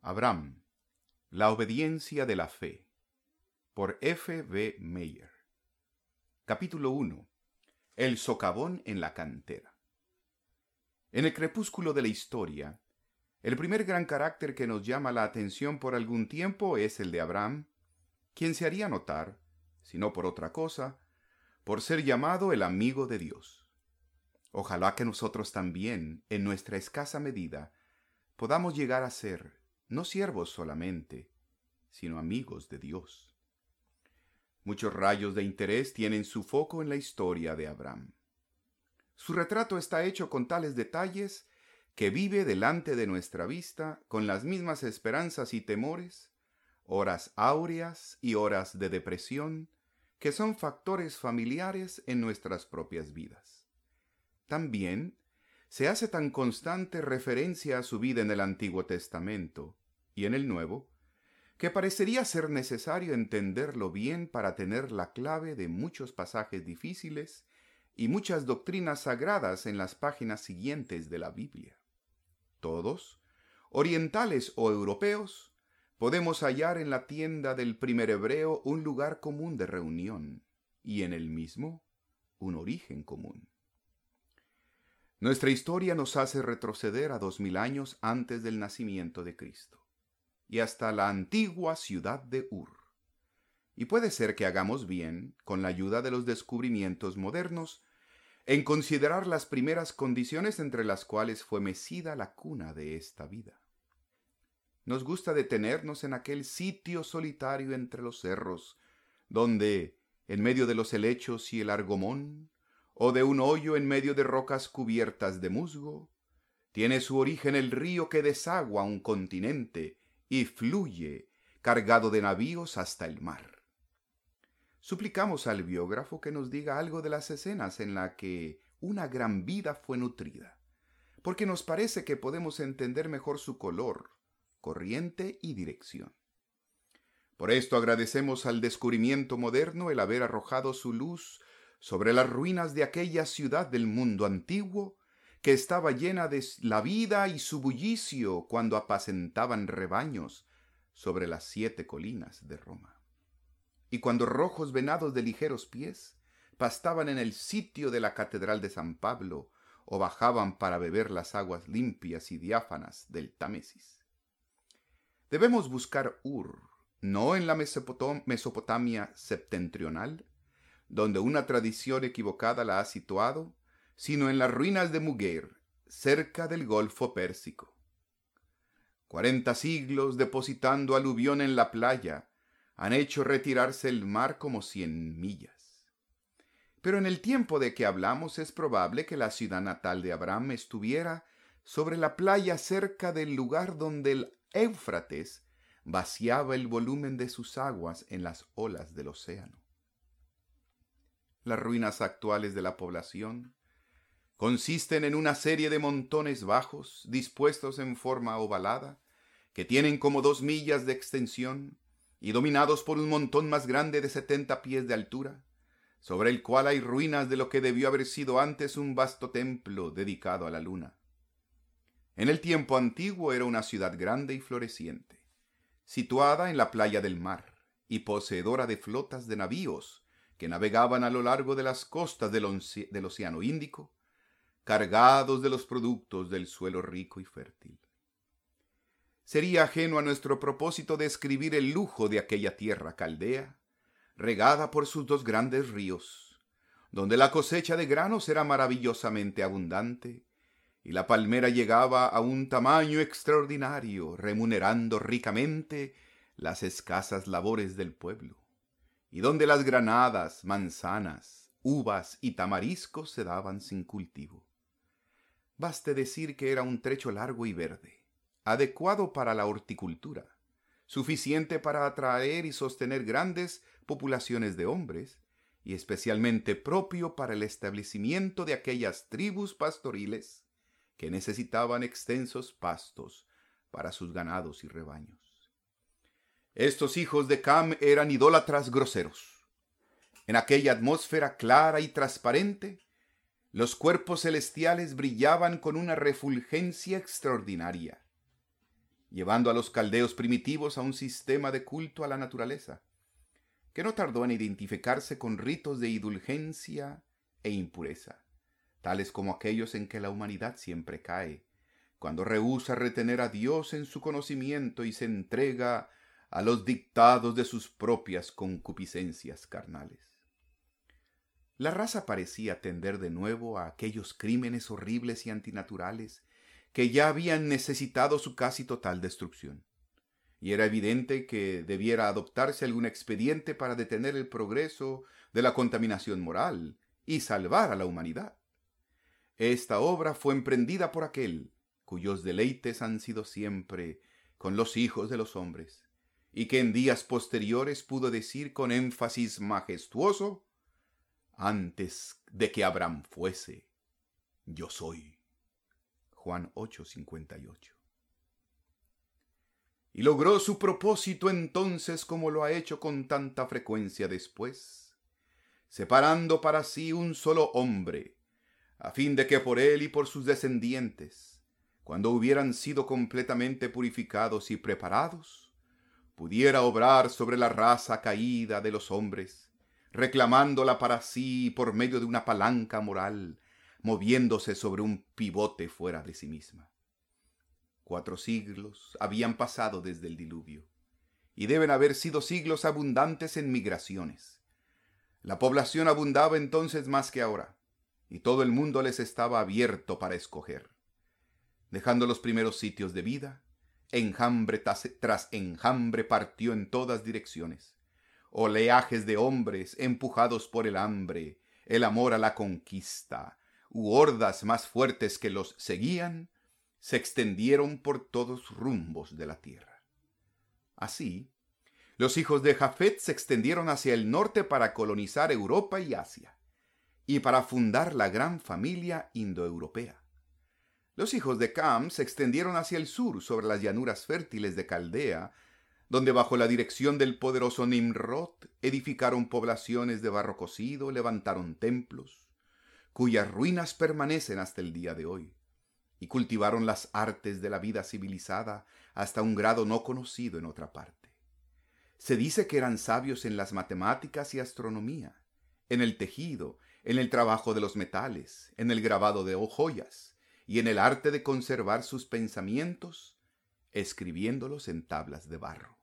Abraham, la obediencia de la fe, por F. B. Meyer. Capítulo 1. El socavón en la cantera. En el crepúsculo de la historia, el primer gran carácter que nos llama la atención por algún tiempo es el de Abraham, quien se haría notar, si no por otra cosa, por ser llamado el amigo de Dios. Ojalá que nosotros también, en nuestra escasa medida, podamos llegar a ser, no siervos solamente, sino amigos de Dios. Muchos rayos de interés tienen su foco en la historia de Abraham. Su retrato está hecho con tales detalles que vive delante de nuestra vista con las mismas esperanzas y temores, horas áureas y horas de depresión, que son factores familiares en nuestras propias vidas. También se hace tan constante referencia a su vida en el Antiguo Testamento y en el Nuevo, que parecería ser necesario entenderlo bien para tener la clave de muchos pasajes difíciles y muchas doctrinas sagradas en las páginas siguientes de la Biblia. Todos, orientales o europeos, podemos hallar en la tienda del primer hebreo un lugar común de reunión y en el mismo un origen común. Nuestra historia nos hace retroceder a 2000 años antes del nacimiento de Cristo y hasta la antigua ciudad de Ur. Y puede ser que hagamos bien, con la ayuda de los descubrimientos modernos, en considerar las primeras condiciones entre las cuales fue mecida la cuna de esta vida. Nos gusta detenernos en aquel sitio solitario entre los cerros, donde, en medio de los helechos y el argomón, o de un hoyo en medio de rocas cubiertas de musgo, tiene su origen el río que desagua un continente y fluye, cargado de navíos, hasta el mar. Suplicamos al biógrafo que nos diga algo de las escenas en las que una gran vida fue nutrida, porque nos parece que podemos entender mejor su color, corriente y dirección. Por esto agradecemos al descubrimiento moderno el haber arrojado su luz sobre las ruinas de aquella ciudad del mundo antiguo que estaba llena de la vida y su bullicio cuando apacentaban rebaños sobre las 7 colinas de Roma. Y cuando rojos venados de ligeros pies pastaban en el sitio de la Catedral de San Pablo o bajaban para beber las aguas limpias y diáfanas del Támesis. Debemos buscar Ur, no en la Mesopotamia septentrional, donde una tradición equivocada la ha situado, sino en las ruinas de Muguer, cerca del Golfo Pérsico. 40 siglos depositando aluvión en la playa han hecho retirarse el mar como 100 millas. Pero en el tiempo de que hablamos es probable que la ciudad natal de Abraham estuviera sobre la playa cerca del lugar donde el Éufrates vaciaba el volumen de sus aguas en las olas del océano. Las ruinas actuales de la población consisten en una serie de montones bajos dispuestos en forma ovalada que tienen como 2 millas de extensión y dominados por un montón más grande de 70 pies de altura, sobre el cual hay ruinas de lo que debió haber sido antes un vasto templo dedicado a la luna. En el tiempo antiguo era una ciudad grande y floreciente, situada en la playa del mar y poseedora de flotas de navíos que navegaban a lo largo de las costas del Océano Índico, cargados de los productos del suelo rico y fértil. Sería ajeno a nuestro propósito describir el lujo de aquella tierra caldea, regada por sus 2 grandes ríos, donde la cosecha de granos era maravillosamente abundante, y la palmera llegaba a un tamaño extraordinario, remunerando ricamente las escasas labores del pueblo, y donde las granadas, manzanas, uvas y tamariscos se daban sin cultivo. Baste decir que era un trecho largo y verde, adecuado para la horticultura, suficiente para atraer y sostener grandes poblaciones de hombres, y especialmente propio para el establecimiento de aquellas tribus pastoriles que necesitaban extensos pastos para sus ganados y rebaños. Estos hijos de Cam eran idólatras groseros. En aquella atmósfera clara y transparente, los cuerpos celestiales brillaban con una refulgencia extraordinaria. llevando a los caldeos primitivos a un sistema de culto a la naturaleza, que no tardó en identificarse con ritos de indulgencia e impureza, tales como aquellos en que la humanidad siempre cae, cuando rehúsa retener a Dios en su conocimiento y se entrega a los dictados de sus propias concupiscencias carnales. La raza parecía tender de nuevo a aquellos crímenes horribles y antinaturales que ya habían necesitado su casi total destrucción, y era evidente que debiera adoptarse algún expediente para detener el progreso de la contaminación moral y salvar a la humanidad. Esta obra fue emprendida por aquel cuyos deleites han sido siempre con los hijos de los hombres, y que en días posteriores pudo decir con énfasis majestuoso: antes de que Abraham fuese, yo soy. Juan 8:58. Y logró su propósito entonces, como lo ha hecho con tanta frecuencia después, separando para sí un solo hombre, a fin de que por él y por sus descendientes, cuando hubieran sido completamente purificados y preparados, pudiera obrar sobre la raza caída de los hombres, reclamándola para sí por medio de una palanca moral, moviéndose sobre un pivote fuera de sí misma. 4 siglos habían pasado desde el diluvio, y deben haber sido siglos abundantes en migraciones. La población abundaba entonces más que ahora, y todo el mundo les estaba abierto para escoger. Dejando los primeros sitios de vida, enjambre tras enjambre partió en todas direcciones. Oleajes de hombres empujados por el hambre, el amor a la conquista, u hordas más fuertes que los seguían, se extendieron por todos rumbos de la tierra. Así, los hijos de Jafet se extendieron hacia el norte para colonizar Europa y Asia, y para fundar la gran familia indoeuropea. Los hijos de Cam se extendieron hacia el sur sobre las llanuras fértiles de Caldea, donde bajo la dirección del poderoso Nimrod edificaron poblaciones de barro cocido, levantaron templos, cuyas ruinas permanecen hasta el día de hoy, y cultivaron las artes de la vida civilizada hasta un grado no conocido en otra parte. Se dice que eran sabios en las matemáticas y astronomía, en el tejido, en el trabajo de los metales, en el grabado de joyas, y en el arte de conservar sus pensamientos, escribiéndolos en tablas de barro.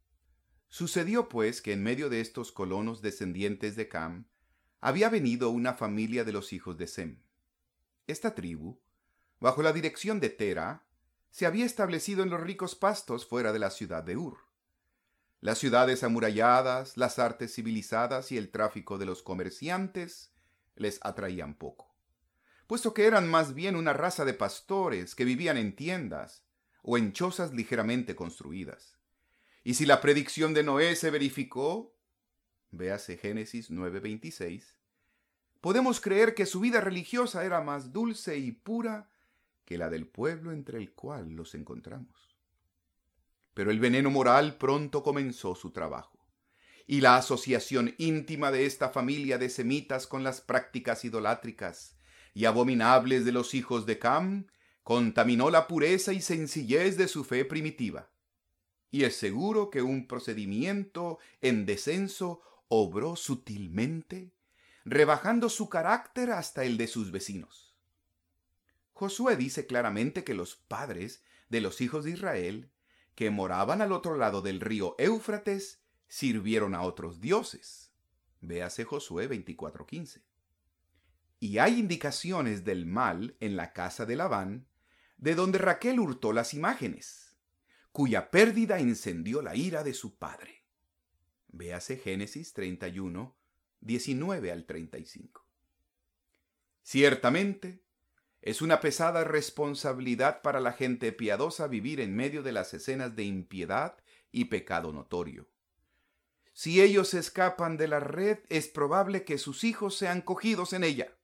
Sucedió pues que en medio de estos colonos descendientes de Cam, había venido una familia de los hijos de Sem. Esta tribu, bajo la dirección de Tera, se había establecido en los ricos pastos fuera de la ciudad de Ur. Las ciudades amuralladas, las artes civilizadas y el tráfico de los comerciantes les atraían poco, puesto que eran más bien una raza de pastores que vivían en tiendas o en chozas ligeramente construidas. Y si la predicción de Noé se verificó, véase Génesis 9:26, podemos creer que su vida religiosa era más dulce y pura que la del pueblo entre el cual los encontramos. Pero el veneno moral pronto comenzó su trabajo, y la asociación íntima de esta familia de semitas con las prácticas idolátricas y abominables de los hijos de Cam contaminó la pureza y sencillez de su fe primitiva. Y es seguro que un procedimiento en descenso obró sutilmente, rebajando su carácter hasta el de sus vecinos. Josué dice claramente que los padres de los hijos de Israel, que moraban al otro lado del río Éufrates, sirvieron a otros dioses. Véase Josué 24:15. Y hay indicaciones del mal en la casa de Labán, de donde Raquel hurtó las imágenes, cuya pérdida encendió la ira de su padre. Véase Génesis 31, 19 al 35. Ciertamente, es una pesada responsabilidad para la gente piadosa vivir en medio de las escenas de impiedad y pecado notorio. Si ellos escapan de la red, es probable que sus hijos sean cogidos en ella.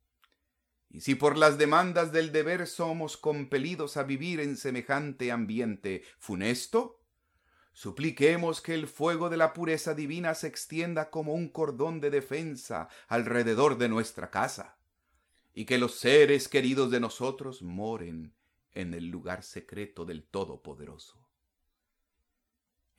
Y si por las demandas del deber somos compelidos a vivir en semejante ambiente funesto, supliquemos que el fuego de la pureza divina se extienda como un cordón de defensa alrededor de nuestra casa, y que los seres queridos de nosotros moren en el lugar secreto del Todopoderoso.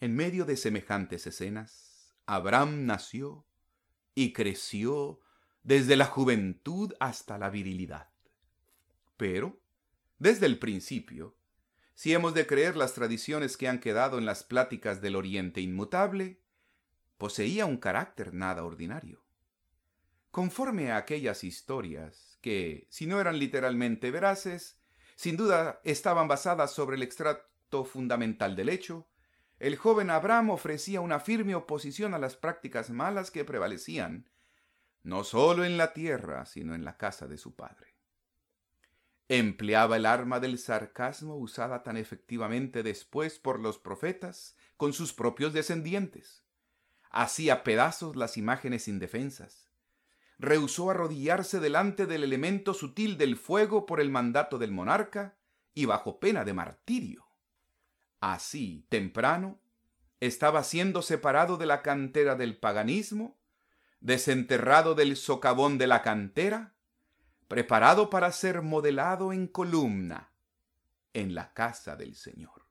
En medio de semejantes escenas, Abraham nació y creció desde la juventud hasta la virilidad. Pero, desde el principio, si hemos de creer las tradiciones que han quedado en las pláticas del Oriente Inmutable, poseía un carácter nada ordinario. Conforme a aquellas historias que, si no eran literalmente veraces, sin duda estaban basadas sobre el extracto fundamental del hecho, el joven Abraham ofrecía una firme oposición a las prácticas malas que prevalecían, no solo en la tierra, sino en la casa de su padre. Empleaba el arma del sarcasmo usada tan efectivamente después por los profetas con sus propios descendientes. Hacía pedazos las imágenes indefensas. Rehusó arrodillarse delante del elemento sutil del fuego por el mandato del monarca y bajo pena de martirio. Así, temprano, estaba siendo separado de la cantera del paganismo, desenterrado del socavón de la cantera, preparado para ser modelado en columna en la casa del Señor.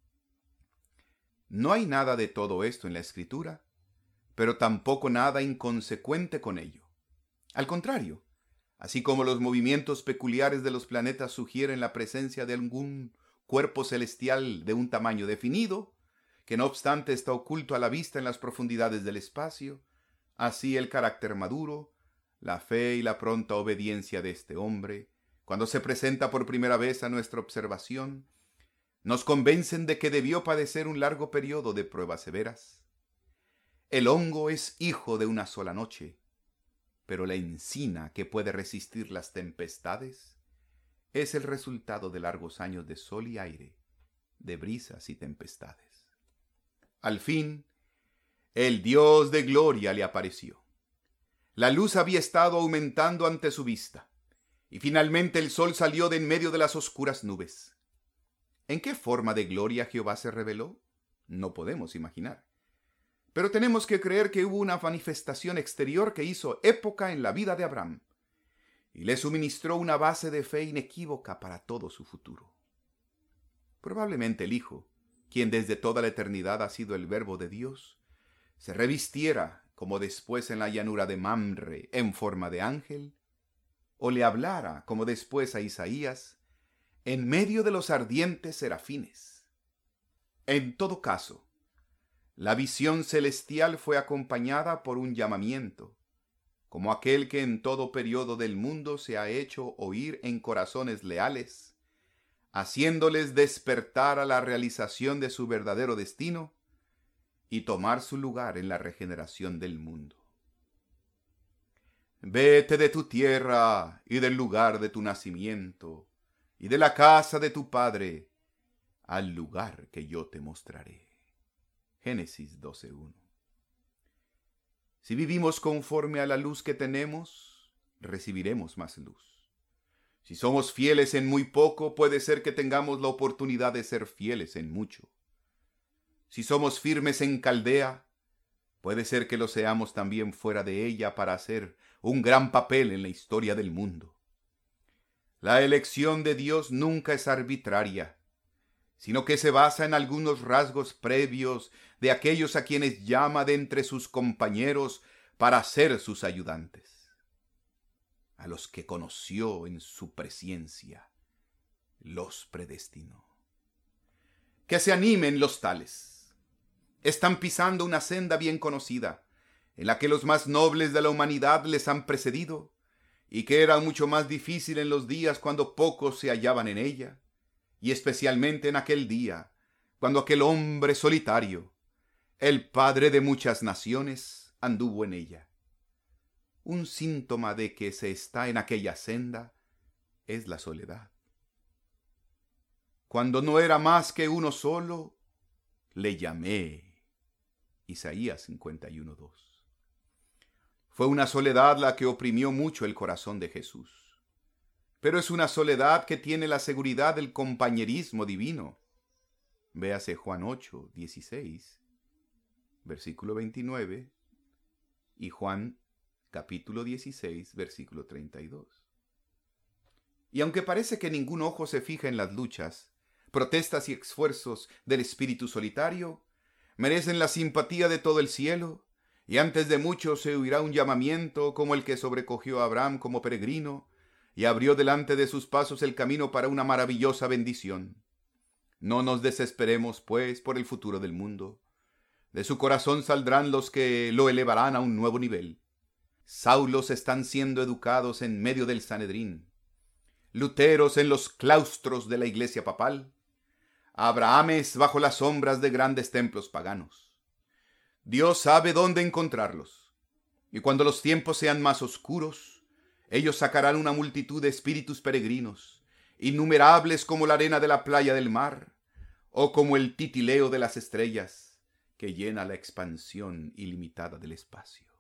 No hay nada de todo esto en la Escritura, pero tampoco nada inconsecuente con ello. Al contrario, así como los movimientos peculiares de los planetas sugieren la presencia de algún cuerpo celestial de un tamaño definido, que no obstante está oculto a la vista en las profundidades del espacio, así el carácter maduro, la fe y la pronta obediencia de este hombre, cuando se presenta por primera vez a nuestra observación, nos convencen de que debió padecer un largo periodo de pruebas severas. El hongo es hijo de una sola noche, pero la encina que puede resistir las tempestades es el resultado de largos años de sol y aire, de brisas y tempestades. Al fin, el Dios de gloria le apareció. La luz había estado aumentando ante su vista, y finalmente el sol salió de en medio de las oscuras nubes. ¿En qué forma de gloria Jehová se reveló? No podemos imaginar. Pero tenemos que creer que hubo una manifestación exterior que hizo época en la vida de Abraham, y le suministró una base de fe inequívoca para todo su futuro. Probablemente el Hijo, quien desde toda la eternidad ha sido el Verbo de Dios, se revistiera, como después en la llanura de Mamre, en forma de ángel, o le hablara, como después a Isaías, en medio de los ardientes serafines. En todo caso, la visión celestial fue acompañada por un llamamiento, como aquel que en todo periodo del mundo se ha hecho oír en corazones leales, haciéndoles despertar a la realización de su verdadero destino y tomar su lugar en la regeneración del mundo. Vete de tu tierra y del lugar de tu nacimiento y de la casa de tu padre al lugar que yo te mostraré. Génesis 12:1. Si vivimos conforme a la luz que tenemos, recibiremos más luz. Si somos fieles en muy poco, puede ser que tengamos la oportunidad de ser fieles en mucho. Si somos firmes en Caldea, puede ser que lo seamos también fuera de ella para hacer un gran papel en la historia del mundo. La elección de Dios nunca es arbitraria, sino que se basa en algunos rasgos previos de aquellos a quienes llama de entre sus compañeros para ser sus ayudantes. A los que conoció en su presciencia, los predestinó. Que se animen los tales. Están pisando una senda bien conocida, en la que los más nobles de la humanidad les han precedido, y que era mucho más difícil en los días cuando pocos se hallaban en ella, y especialmente en aquel día, cuando aquel hombre solitario, el padre de muchas naciones, anduvo en ella. Un síntoma de que se está en aquella senda es la soledad. Cuando no era más que uno solo, le llamé. Isaías 51:2. Fue una soledad la que oprimió mucho el corazón de Jesús. Pero es una soledad que tiene la seguridad del compañerismo divino. Véase Juan 8:16, versículo 29, y Juan capítulo 16, versículo 32. Y aunque parece que ningún ojo se fija en las luchas, protestas y esfuerzos del espíritu solitario, merecen la simpatía de todo el cielo, y antes de mucho se oirá un llamamiento como el que sobrecogió a Abraham como peregrino, y abrió delante de sus pasos el camino para una maravillosa bendición. No nos desesperemos, pues, por el futuro del mundo. De su corazón saldrán los que lo elevarán a un nuevo nivel. Saulos están siendo educados en medio del Sanedrín, Luteros en los claustros de la iglesia papal, Abrahames bajo las sombras de grandes templos paganos. Dios sabe dónde encontrarlos, y cuando los tiempos sean más oscuros, ellos sacarán una multitud de espíritus peregrinos, innumerables como la arena de la playa del mar, o como el titileo de las estrellas que llena la expansión ilimitada del espacio.